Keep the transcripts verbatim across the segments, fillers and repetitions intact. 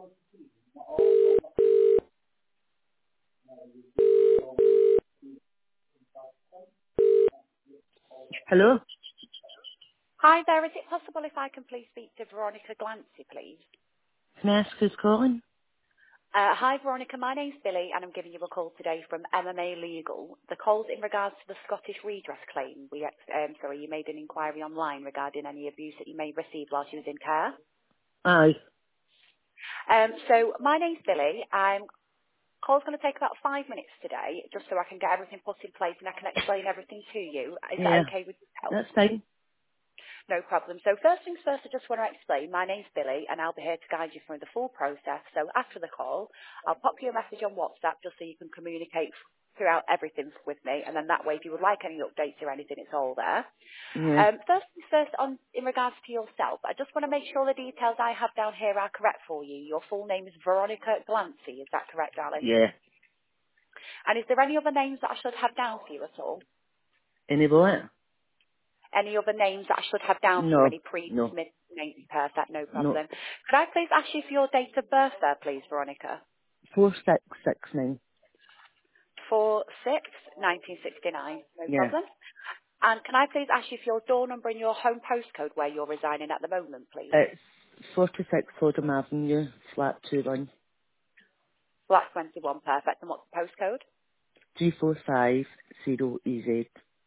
Hello? Hi there. Is it possible if I can please speak to Veronica Glancy, please? Can I ask who's calling? Uh, hi, Veronica. My name's Billy, and I'm giving you a call today from M M A Legal. The call's in regards to the Scottish redress claim. We, ex- um, sorry, you made an inquiry online regarding any abuse that you may have received while she was in care. Aye. Um, so my name's Billy. I'm call's going to take about five minutes today, just so I can get everything put in place and I can explain everything to you. Is that Yeah, okay with yourself? that's fine. No problem. So first things first, I just want to explain. My name's Billy, and I'll be here to guide you through the full process. So after the call, I'll pop you a message on WhatsApp just so you can communicate throughout everything with me, and then that way, if you would like any updates or anything, it's all there. Yeah. Um, first things first, on in regards to yourself, I just want to make sure the details I have down here are correct for you. Your full name is Veronica Glancy, is that correct, darling? Yeah. And is there any other names that I should have down for you at all? Any what? Any other names that I should have down for you? No. Any previous No. mid- names? Perfect, no No. problem. Could I please ask you for your date of birth there, please, Veronica? Four six six nine. four six nineteen sixty-nine, no Yeah. problem. And can I please ask you for your door number and your home postcode where you're residing at the moment, please? It's forty six Fordham Avenue, flat two one. Flat twenty-one, perfect. And what's the postcode? G four five zero E Z.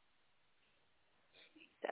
So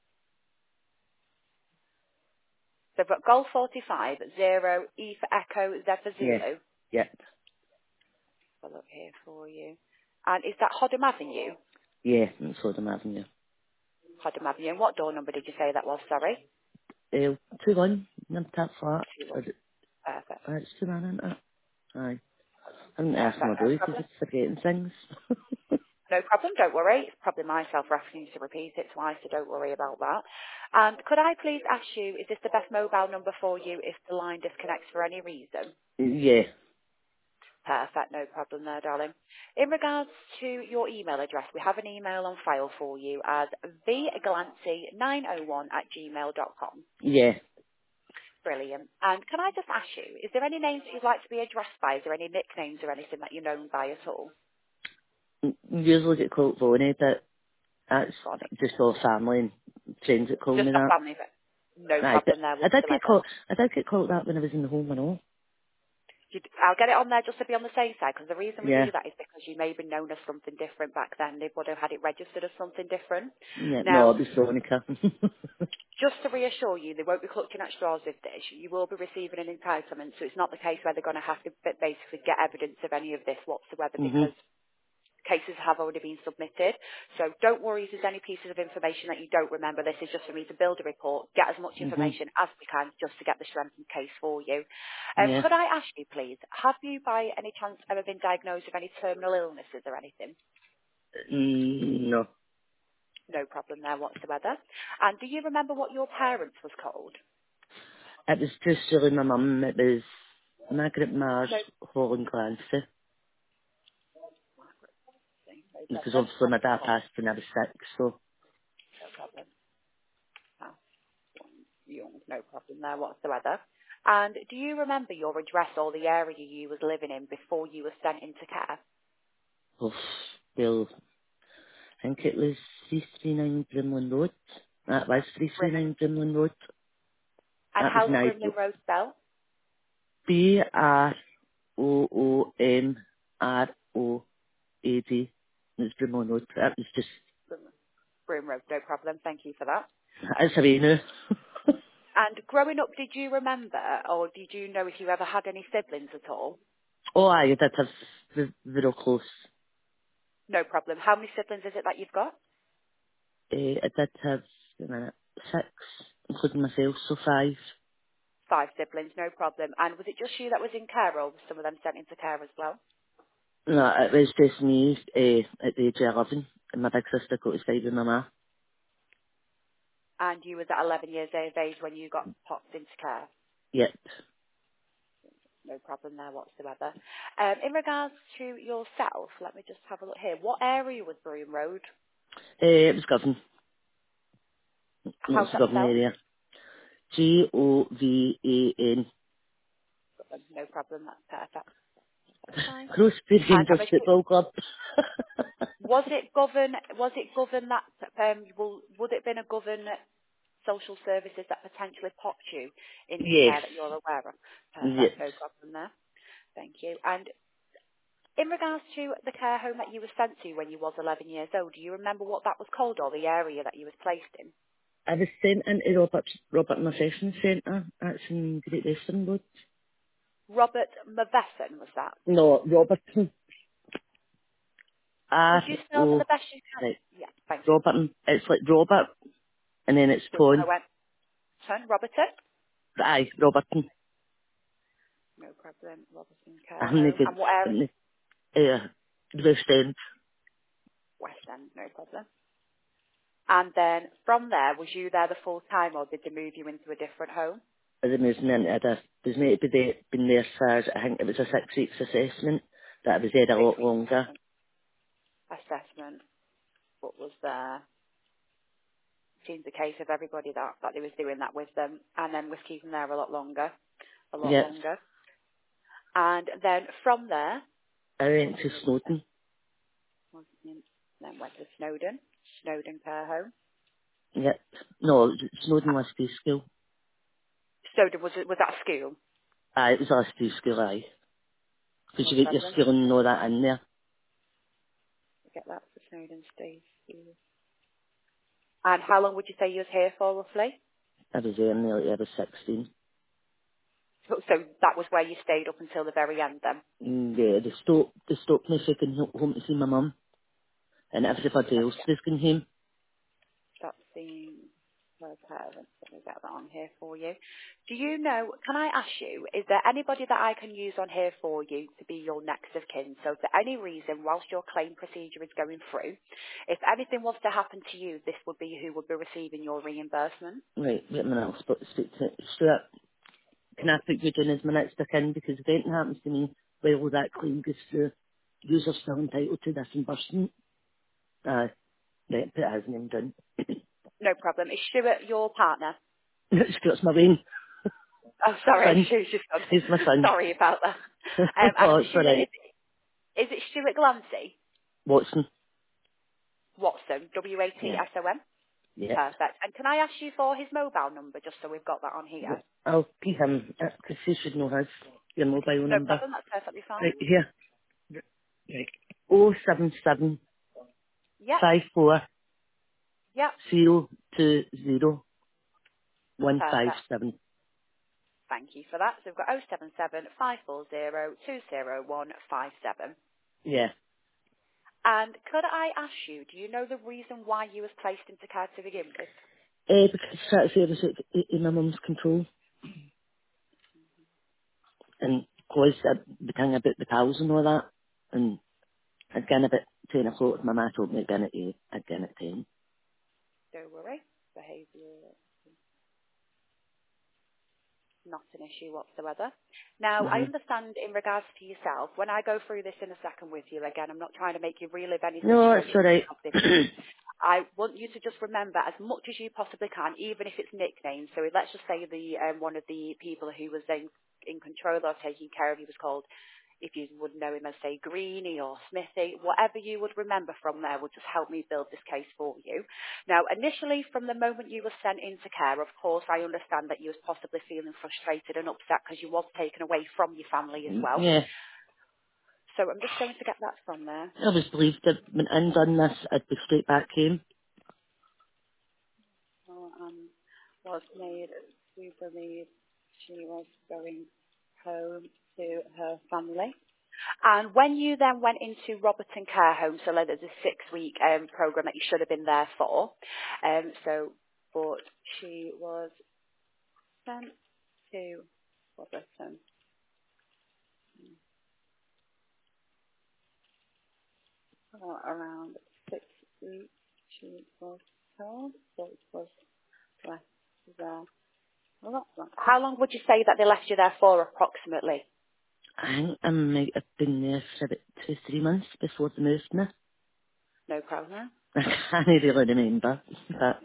so I've got Golf forty-five, zero, E for Echo, Z for Yeah. Zulu. Yeah. I'll look here for you. And is that Hodham Avenue? Yeah, it's Fordham Avenue. Hodham Avenue. And what door number did you say that was, sorry? Uh, two one, number that flat. Two one. Is it, Perfect. uh, it's two one, isn't it? Aye. I didn't ask my Perfect, no boy because problem. he's forgetting things. No problem, don't worry. It's probably myself asking you to repeat it twice, so don't worry about that. And could I please ask you, is this the best mobile number for you if the line disconnects for any reason? Yeah. Perfect, no problem there, darling. In regards to your email address, we have an email on file for you as v glancy nine oh one at gmail dot com. Yeah. Brilliant. And can I just ask you, is there any names that you'd like to be addressed by? Is there any nicknames or anything that you're known by at all? Usually get called Bonnie, but that's Bonnie. just all family and friends that call Just me a that. family, but no Right, but problem there I did get whatsoever. called. I did get called that when I was in the home and all. You'd, I'll get it on there just to be on the safe side, because the reason we Yeah, do that is because you may have been known as something different back then. They would have had it registered as something different. yeah. No, Now, it was Veronica. just to reassure you, they won't be clutching at straws with this. You will be receiving an entitlement, so it's not the case where they're going to have to ba- basically get evidence of any of this whatsoever, mhm. because cases have already been submitted. So don't worry if there's any pieces of information that you don't remember. This is just for me to build a report, get as much Mhm. information as we can just to get the strengthened case for you. Um, Yeah. could I ask you, please, have you by any chance ever been diagnosed with any terminal illnesses or anything? Mm, no. No problem there whatsoever. And do you remember what your parents was called? It was just really my mum. It was Margaret Mars, No, Holland Clancy. no Because problem. obviously my Margaret dad Hall. passed when I was six, so No problem. Ah, young, no problem there whatsoever. And do you remember your address or the area you was living in before you were sent into care? oh, well, I think it was three three nine Brimlin Road. That was three three Brimley. nine Brimlin Road. And That was how's nice. Brimley Road spelled? B R O O M R O A D. It's Brimlin Road. That was just, Brim Broom Road, no problem. Thank you for that. that's how you know. And growing up, did you remember or did you know if you ever had any siblings at all? Oh, aye, I did have v- very close. No problem. How many siblings is it that you've got? Uh, I did have, wait a minute, six, including myself, so five. Five siblings, no problem. And was it just you that was in care or was some of them sent into care as well? No, it was just me uh, at the age of eleven, and my big sister got to stay with my ma. And you was at eleven years of age when you got popped into care? Yep. No problem there whatsoever. Um, in regards to yourself, let me just have a look here. What area was Broom Road? Uh, it was Govan. It was How's the that Govan spelled? area. G O V A N. problem. No problem. That's perfect. That's fine. Crosby And I'm Rangers assu- Football Club. was it govern? Was it govern that? Um, will, would it been a govern social services that potentially popped you into Yes. care that you're aware of? Yes. Perfect. No problem there. Thank you. And in regards to the care home that you were sent to when you was eleven years old, do you remember what that was called or the area that you was placed in? I was sent into Robert, Robert Murphyson Centre. That's in Great Western Road. Robert Mavesson was that? No, Robertson. Could R you spell for O. the best you can? Right. Yeah, thank you. Roberton. It's like Robert, and then it's With Ton. O N. Son, Robertson? Aye, Roberton. No problem. Robertson Care I'm not Home. good And what area? in the uh, the West End. West End, no problem. And then from there, was you there the full time or did they move you into a different home? As a moving into it, there's meant to be there, been there for, I think it was a six weeks assessment, that I was there a Six lot weeks longer. assessment. What was there? Seems the case of everybody that, that they was doing that with them and then was keeping there a lot longer. A lot Yes. longer. And then from there, I went to Snowdon. then went to Snowdon, Snowdon Care Home. Yep. No, Snowdon was to school. Snowdon, was it, was that school? Aye, it was last to school, aye. Because No you get your problem. school and all that in there. Get that for Snowdon State School. And how long would you say you was here for, roughly? I was there nearly, I was sixteen. So, so that was where you stayed up until the very end then? And yeah, they stopped, they stopped me so I could go home to see my mum. And everybody Let's else get, was going home. stop seeing her parents. Let me get that on here for you. Do you know, can I ask you, is there anybody that I can use on here for you to be your next of kin? So for any reason, whilst your claim procedure is going through, if anything was to happen to you, this would be who would be receiving your reimbursement? Right, wait a minute, I'll spot- speak to Stuart. Can I put you down as my next of kin? Because if anything happens to me, well, that claim goes through. You're still entitled to this reimbursement. Aye. Right, put his name down. No problem. Is Stuart your partner? Stuart's my Wayne. Oh, sorry, Son. Stuart's your son. He's my son. Sorry about that. Um, and Oh, I'm it's assuming, alright. is, is it Stuart Glancy? Watson. Watson, W A T Yeah. S O N? Yeah. Perfect. And can I ask you for his mobile number, just so we've got that on here? Right. I'll give him, because he should know his, your mobile No number. problem, that's perfectly fine. Right, here. Right. oh seven seven Yep, five four yep, zero two zero one five perfect. seven. Thank you for that. So we've got oh seven seven, five four zero, two zero one five seven. Yeah. And could I ask you, do you know the reason why you was placed into care to begin with? Uh, because that's it was in in my mum's control. And because the thing about the cows and all that. And again about ten o'clock, my ma told me again at eight, again at ten. Don't worry. Behaviour, not an issue whatsoever. Now, I Mm-hmm. understand in regards to yourself, when I go through this in a second with you, again, I'm not trying to make you relive any No, it's situations alright. of this week. I want you to just remember as much as you possibly can, even if it's nicknames. So let's just say the um, one of the people who was in, in control or taking care of you was called, if you would know him as, say, Greenie or Smithy, whatever you would remember from there would just help me build this case for you. Now, initially, from the moment you were sent into care, of course, I understand that you was possibly feeling frustrated and upset because you was taken away from your family as well. Yeah. So I'm just going to get that from there. I always believed that when I'd done this, I'd be straight back home. Oh, um, was made to believe she was going home to her family. And when you then went into Robertson Care Home, so like there's a six-week um, program that you should have been there for. Um, so, but she was sent to Robertson for around six weeks. She was told, so it was left there. Well, that's long. How long would you say that they left you there for, approximately? I think I might have been there for about two, three months before they moved me. No problem. I can't really remember, but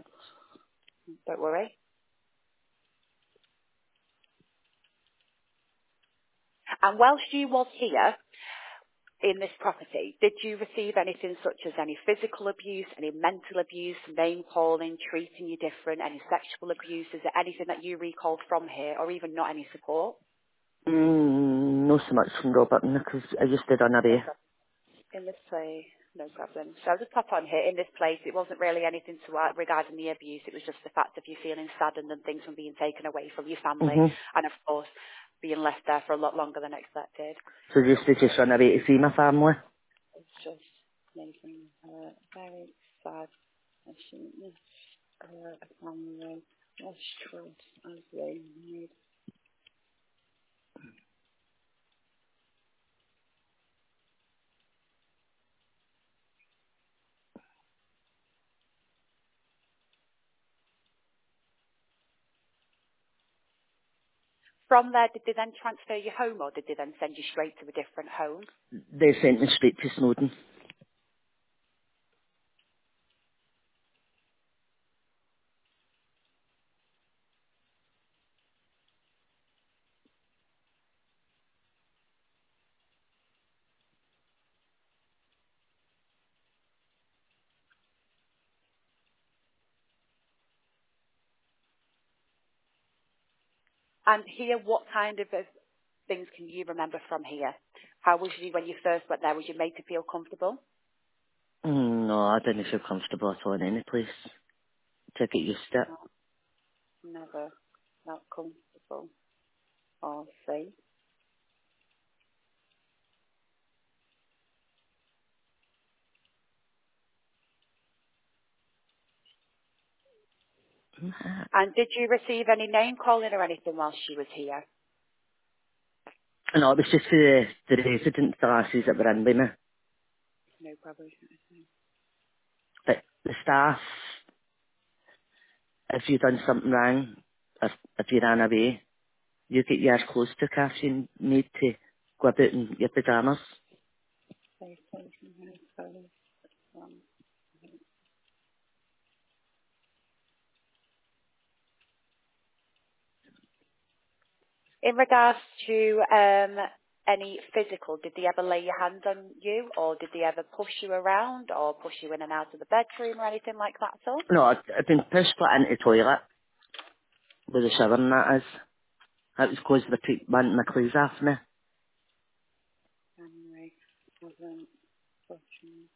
Don't worry. And whilst you was here in this property, did you receive anything such as any physical abuse, any mental abuse, name calling, treating you different, any sexual abuse? Is there anything that you recalled from here, or even not any support? Mm, not so much from Robert, because I used to run No away. problem. In this place, no problem. So I'll just pop on here. In this place, it wasn't really anything to uh, regarding the abuse. It was just the fact of you feeling saddened and things from being taken away from your family, hmm and of course, being left there for a lot longer than expected. So I used to just run away to see my family. It's just making her very sad as she missed her family lost trust as they need. From there, did they then transfer you home, or did they then send you straight to a different home? They sent me straight to Snowdon. And here, what kind of uh, things can you remember from here? How was you when you first went there? Was you made to feel comfortable? Mm, no, I didn't feel comfortable at all in any place. To get used to it. No, never. Not comfortable or safe. And did you receive any name calling or anything while she was here? No, it was just the, the resident classes that were in with me. No problem. But the staff, if you done something wrong, if, if you ran away, you get your clothes took off, you need to go about in your pyjamas. Safe place in her clothes. Um, In regards to um, any physical, did they ever lay your hands on you, or did they ever push you around, or push you in and out of the bedroom, or anything like that at all? No, I'd, I'd been pushed flat into the toilet with the shower and that is. That was because they took wanting my clothes off me. January, wasn't pushing.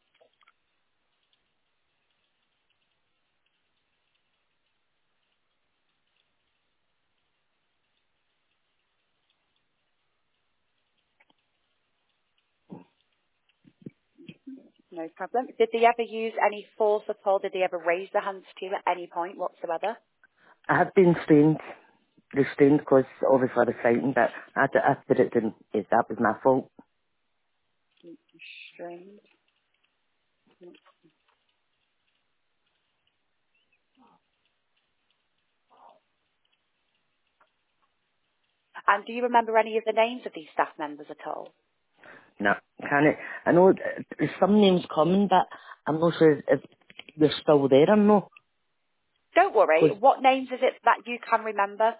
No problem. Did they ever use any force at all? Did they ever raise their hands to you at any point whatsoever? I had been stained, restrained because obviously I was frightened, but I, d- I did it didn't, it, that was my fault. Strange. And do you remember any of the names of these staff members at all? No, can it? I know th- there's some names coming, but I'm not sure if they're still there or not. Don't worry. Because What names is it that you can remember?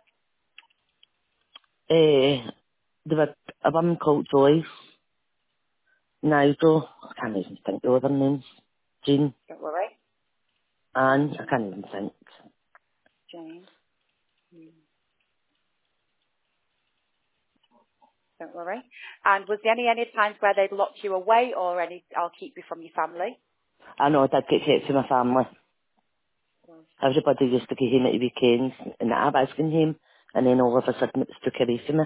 uh, there were a woman called Joyce, Nigel, I can't even think the other names, Jean, Don't worry. Anne, I can't even think. Jane. Hmm, Don't worry. And was there any any times where they'd locked you away, or any? I'll keep you from your family. I know I did get hit to my family. Yes. Everybody used to get home at the weekends, and I was going home, and then all of a sudden it was took away from me.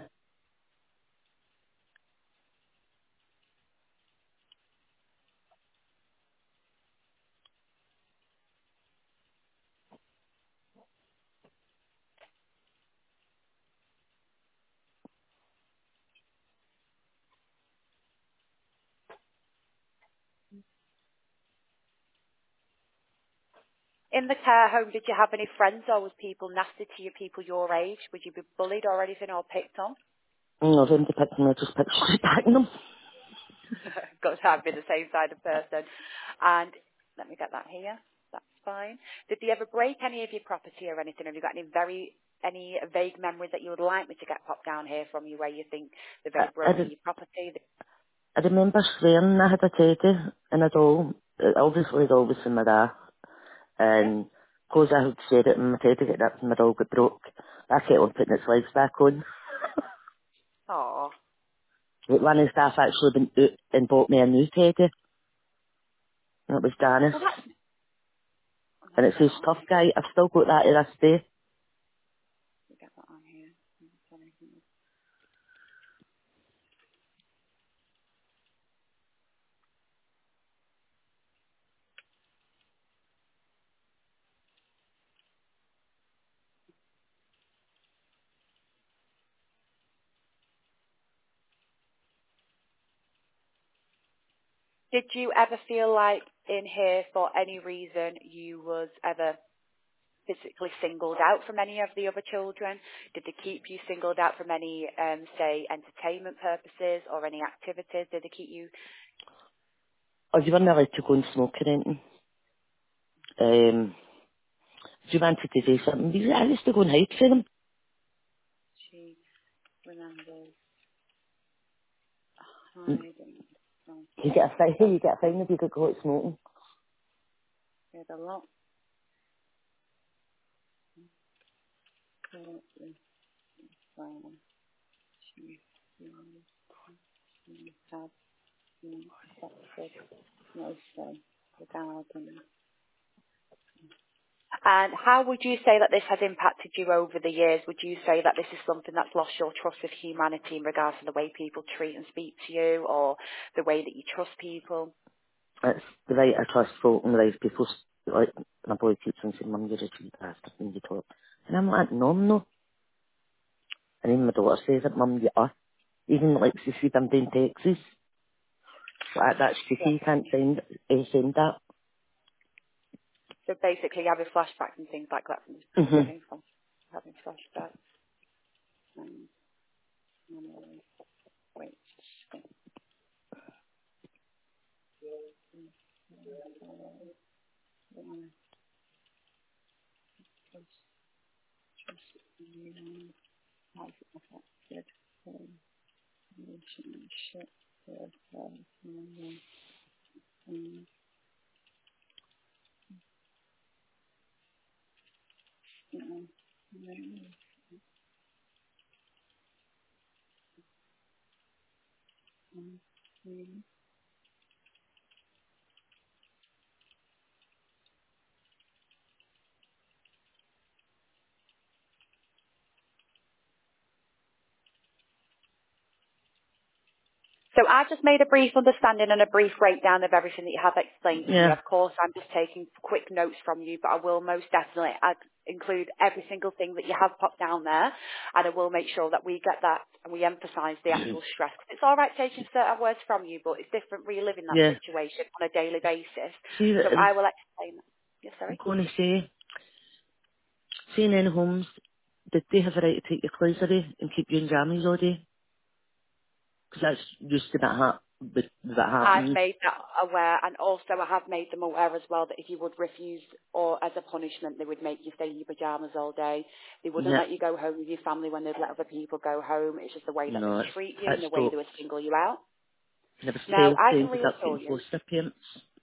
In the care home, did you have any friends, or was people nasty to you, people your age? Would you be bullied or anything, or picked on? No, them to pick me, I just picked straight back them. Got to have been the same kind of person. And let me get that here. That's fine. Did they ever break any of your property or anything? Have you got any very any vague memories that you would like me to get popped down here from you where you think they've I, I, overgrown in re- your property? I remember swearing I had a teddy and a doll. It obviously had always in my dad. Yeah. And because I had said it and my teddy got ripped and my doll got broke, I kept on putting its legs back on. Oh. Like one of the staff actually went out and bought me a new teddy. And it was Janice. Well, that's... And Oh, it says tough gosh. guy. I've still got that to this day. We get that on here. Did you ever feel like in here for any reason you was ever physically singled out from any of the other children? Did they keep you singled out from any, um, say, entertainment purposes or any activities? Did they keep you... Or you weren't allowed to go and smoke or anything. Um, if you wanted to do something, you- I used to go and hide for them. She remembers You hiding from get a fine, that you get a fine if you got caught smoking. with a lot currently from she she had been affected mostly regarding. And how would you say that this has impacted you over the years? Would you say that this is something that's lost your trust with humanity in regards to the way people treat and speak to you, or the way that you trust people? It's the right I trust folk and the right people. Like, my boy keeps on saying, Mum, you're a tree bastard when you talk. And I'm like, no, I'm not. And even my daughter says it, Mum, you are. Even like, she said I'm doing Texas. Like, that's Yeah. tricky, you can't send, uh, send that. So basically having flashbacks and things like that, and hmm having, flash, having flashbacks and memory. Wait. Has affected the relationship with her family and So I just made a brief understanding and a brief breakdown of everything that you have explained to me. Yeah. Of course, I'm just taking quick notes from you, but I will most definitely add, include every single thing that you have popped down there, and I will make sure that we get that and we emphasise the actual stress. 'Cause it's all right taking certain words from you, but it's different reliving that Yeah. situation on a daily basis. See, So that- I will explain. Yes, I'm sorry. going to say, see in any homes, did they have a right to take your clothes away and keep you in jammies all day? Because that's used to that, hap- that, that I've happening. made that aware, and also I have made them aware as well that if you would refuse, or as a punishment, they would make you stay in your pajamas all day. They wouldn't Yeah. let you go home with your family when they'd let other people go home. It's just the way that they No, would it's, treat you and it the way they stopped. would single you out. And it was Now, failed I to can ended up reassure getting you, foster parents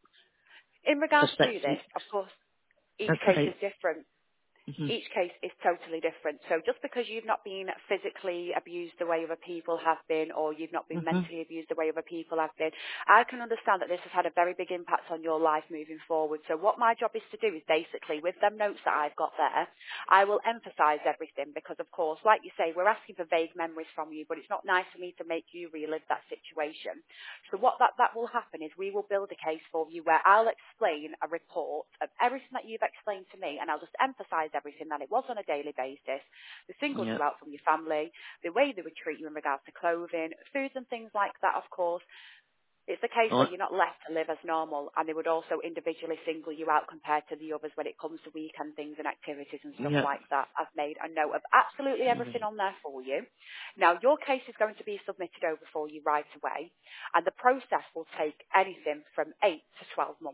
in for regards six to this, weeks. of course, each That's case is alright. different. Mm-hmm. Each case is totally different. So just because you've not been physically abused the way other people have been, or you've not been Mm-hmm. mentally abused the way other people have been, I can understand that this has had a very big impact on your life moving forward. So what my job is to do is basically, with them notes that I've got there, I will emphasise everything because, of course, like you say, we're asking for vague memories from you, but it's not nice for me to make you relive that situation. So what that, that will happen is we will build a case for you where I'll explain a report of everything that you've explained to me, and I'll just emphasise everything that it was on a daily basis. They singled Yeah. you out from your family, the way they would treat you in regards to clothing, foods and things like that, of course. It's a case Oh, where you're not left to live as normal, and they would also individually single you out compared to the others when it comes to weekend things and activities and stuff yeah. like that. I've made a note of absolutely everything on there for you. Now, your case is going to be submitted over for you right away, and the process will take anything from eight to twelve months.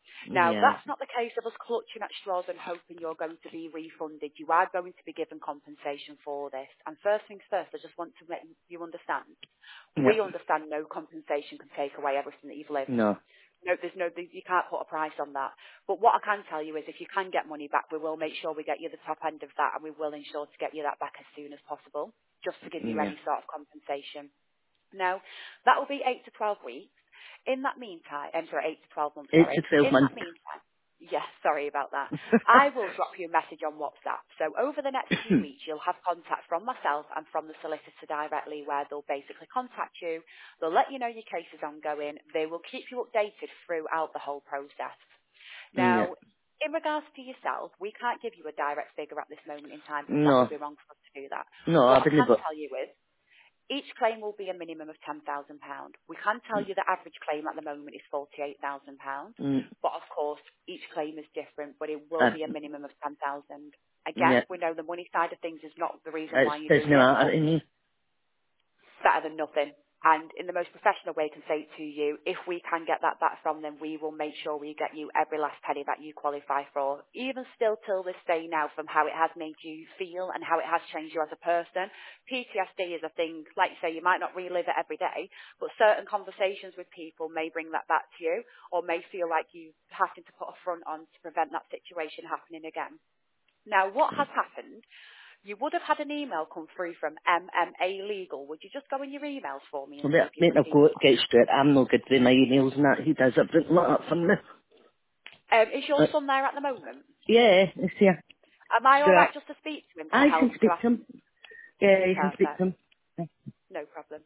Now, Yeah. that's not the case of us clutching at straws and hoping you're going to be refunded. You are going to be given compensation for this. And first things first, I just want to make you understand. We Yeah. understand no compensation can take away everything that you've lived. No. No, there's no, you can't put a price on that. But what I can tell you is if you can get money back, we will make sure we get you the top end of that and we will ensure to get you that back as soon as possible, just to give you Yeah. any sort of compensation. Now, that will be eight to twelve weeks. In that meantime, I'm sorry, eight to twelve months, Eight sorry. to twelve In that months. meantime, yes, sorry about that. I will drop you a message on WhatsApp. So over the next few weeks, you'll have contact from myself and from the solicitor directly where they'll basically contact you. They'll let you know your case is ongoing. They will keep you updated throughout the whole process. Yeah. Now, in regards to yourself, we can't give you a direct figure at this moment in time because that No. would be wrong for us to do that. No, I What I wouldn't, can but... tell you is each claim will be a minimum of ten thousand pounds. We can tell you the average claim at the moment is forty-eight thousand pounds, Mm, but of course, each claim is different, but it will uh, be a minimum of ten thousand. yeah. Again, we know the money side of things is not the reason It's, why you're doesn't doing it, matter but to me. better than nothing. And in the most professional way, I can say it to you, if we can get that back from them, we will make sure we get you every last penny that you qualify for. Even still till this day now, from how it has made you feel and how it has changed you as a person. P T S D is a thing, like you say, you might not relive it every day, but certain conversations with people may bring that back to you, or may feel like you having to put a front on to prevent that situation happening again. Now, what has happened, you would have had an email come through from M M A Legal. Would you just go in your emails for me and So see let, if you've let me received go one? get straight. I'm no good with my emails and that. He does everything like that for me. Um, is your Uh, son there at the moment? yeah, it's here. Am I all Stuart. right just to speak to him to I can help to speak ask? to him. Yeah, you can speak Perfect. to him. No problem.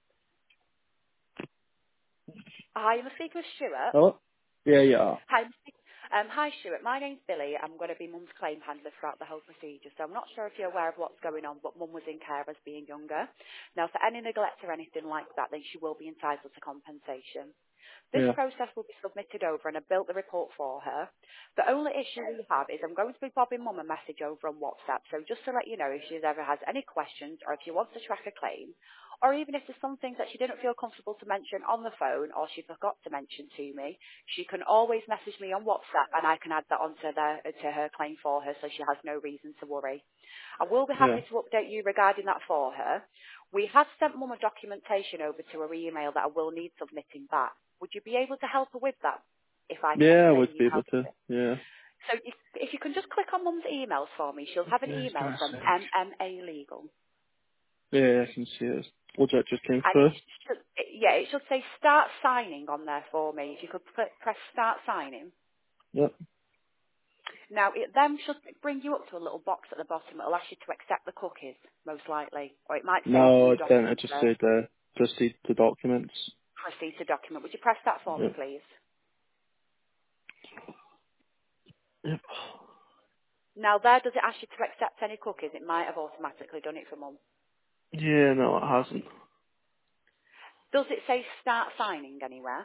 Hi, I'm speaking with Stuart. Oh? Yeah, yeah. Hi, I'm speak- um, hi Stuart. My name's Billy. I'm going to be Mum's claim handler throughout the whole procedure. So I'm not sure if you're aware of what's going on, but Mum was in care as being younger. Now, for any neglect or anything like that, then she will be entitled to compensation. This Yeah. process will be submitted over and I've built the report for her. The only issue we have is I'm going to be bobbing Mum a message over on WhatsApp. So just to let you know if she ever has any questions or if she wants to track a claim, or even if there's some things that she didn't feel comfortable to mention on the phone or she forgot to mention to me, she can always message me on WhatsApp and I can add that onto the, to her claim for her so she has no reason to worry. I will be Yeah. happy to update you regarding that for her. We have sent Mum a documentation over to her email that I will need submitting back. Would you be able to help her with that if I can Yeah, I explain would you be how able to do to. it? Yeah. So if, if you can just click on Mum's emails for me, she'll have an Yeah, give email me a from sec. M M A Legal. Yeah, I can see it. What that just came And it through? should, yeah, it should say start signing on there for me. If you could put, press start signing. Yep. Now, it then should bring you up to a little box at the bottom. It'll ask you to accept the cookies, most likely. Or it might say No, view it didn't. It document just first. said, uh, proceed to documents. Proceed to document. Would you press that for me, Yep. please? Yep. Now, there, does it ask you to accept any cookies? It might have automatically done it for Mum. Yeah, no, it hasn't. Does it say start signing anywhere?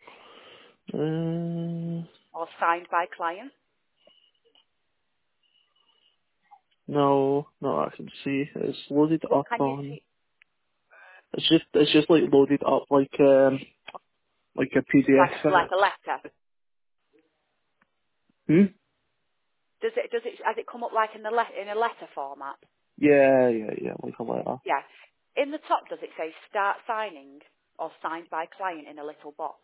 Uh, Or signed by client? no, no, I can see. It's loaded What up can you on. see? It's just, it's just like loaded up like um, like a P D Like F a, like file. a letter? Hmm. Does it, does it, has it come up like in the le- in a letter format? Yeah, yeah, yeah, like a letter. Yeah. In the top, does it say start signing or signed by client in a little box?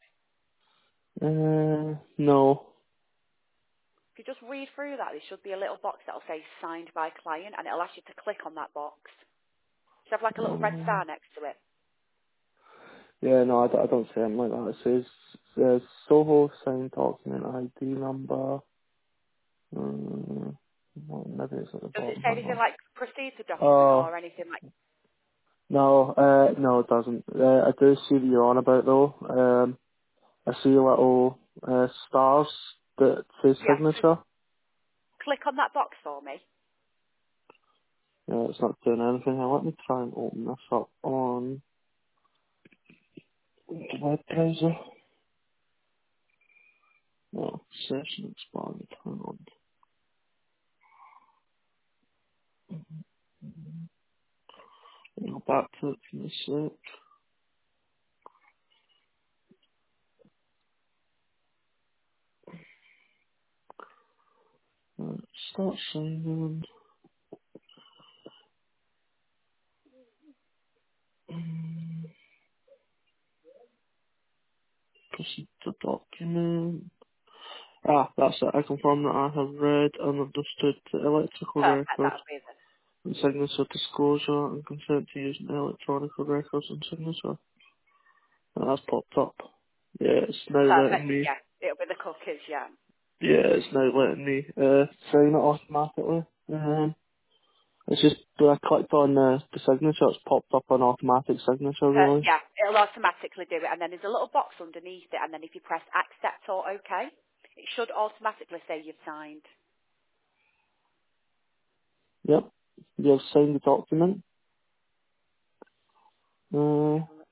Uh, no. If you just read through that, there should be a little box that'll say signed by client and it'll ask you to click on that box. It should have like a little red Uh, star next to it. yeah, no, I, don't- I don't see anything like that. It says, says Soho signed document I D number. Um, well, maybe it's at the Does it bottom. say Hang anything on. like proceed to document Oh, or anything like? no, uh, no, it doesn't. Uh, I do see what you're on about though. Um, I see little uh, stars that say Yes. signature. Click on that box for me. Yeah, it's not doing anything. Now let me try and open this up on the web browser. No, session expanded. Hang on. Go back to it from the search. Uh, start signing. Um, proceed to document. Ah, that's it. I confirm that I have read and understood the electrical Perfect, record that'll be the and signature disclosure and consent to using electronic records and signature. And that's popped up. Yeah, it's now letting perfect. me. Yeah, it'll be the cookies. Yeah. Yeah, it's now letting me uh, sign it automatically. Um, it's just when I clicked on uh, the signature, it's popped up an automatic signature. Uh, Really. yeah, it'll automatically do it, and then there's a little box underneath it, and then if you press accept or OK, it should automatically say you've signed. Yep. You have signed the document. Let me Uh, have a look,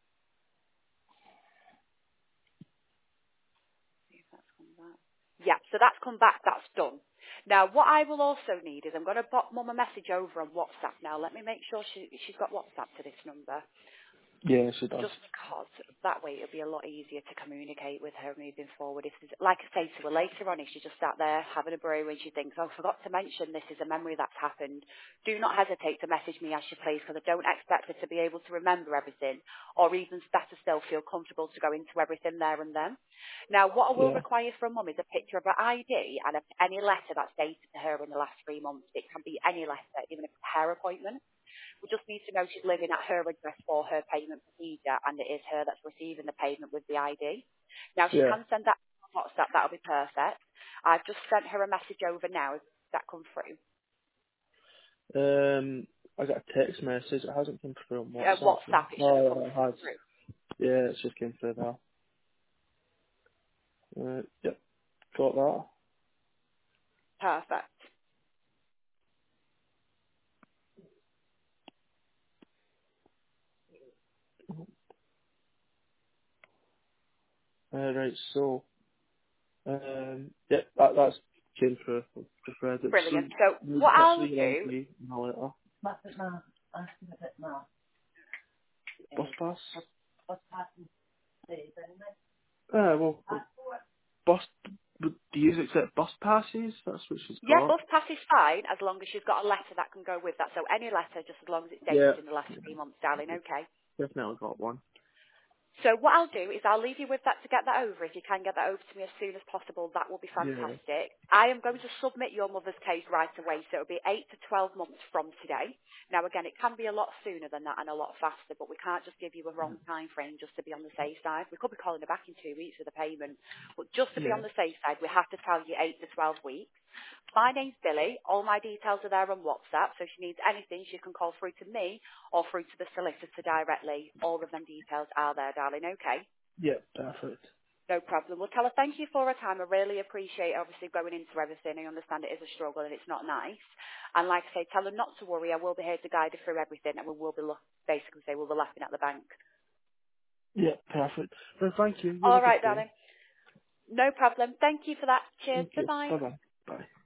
see if that's come back. Yeah, so that's come back, that's done. Now, what I will also need is I'm going to pop Mum a message over on WhatsApp now. Let me make sure she, she's got WhatsApp to this number. yeah, she does. Just because that way it'll be a lot easier to communicate with her moving forward. If there's, like I say to her later on, if she just sat there having a brew and she thinks, oh, I forgot to mention this is a memory that's happened, do not hesitate to message me as you please, because I don't expect her to be able to remember everything, or even better still, feel comfortable to go into everything there and then. Now, what I will Yeah. require from Mum is a picture of her I D and a, any letter that's dated to her in the last three months. It can be any letter, even if it's a hair appointment. We just need to know she's living at her address for her payment procedure, and it is her that's receiving the payment with the I D. Now, she Yeah. can send that on WhatsApp. That'll be perfect. I've just sent her a message over now. Has that come through? Um, I got a text message. It hasn't come through on Uh, WhatsApp. WhatsApp, it should have come Oh, it has. through. Yeah, it's just came through there. Uh, yep, got that. Perfect. Uh, right, so, um, yep, that, that's came through. Just read it. So, Brilliant. So you what picture I'll your I do, D and a letter. That's it now. Ask him a bit more. Bus Uh, pass? what's what's happened today, isn't it? Uh, well, well, bus, but do you accept bus passes? That's what she's yeah, got. bus pass is fine as long as she's got a letter that can go with that. So any letter, just as long as it's Yeah, dated in the last three months, darling, okay? definitely got one. So what I'll do is I'll leave you with that to get that over. If you can get that over to me as soon as possible, that will be Yeah. fantastic. I am going to submit your mother's case right away, so it'll be eight to twelve months from today. Now again, it can be a lot sooner than that and a lot faster, but we can't just give you a wrong time frame just to be on the safe side. We could be calling her back in two weeks with a payment, but just to be Yeah. on the safe side, we have to tell you eight to twelve weeks. My name's Billy. All my details are there on WhatsApp, so if she needs anything, she can call through to me or through to the solicitor directly. All of them details are there, darling, okay? Yeah, perfect. No problem. Well, tell her thank you for her time. I really appreciate obviously going into everything. I understand it is a struggle and it's not nice. And like I say, tell her not to worry. I will be here to guide her through everything, and we will be look, basically say we'll be laughing at the bank. Yeah, perfect. Well, thank you. You have All a good right, day. darling. No problem. Thank you for that. Cheers. Thank you. Bye-bye. Bye-bye. Bye.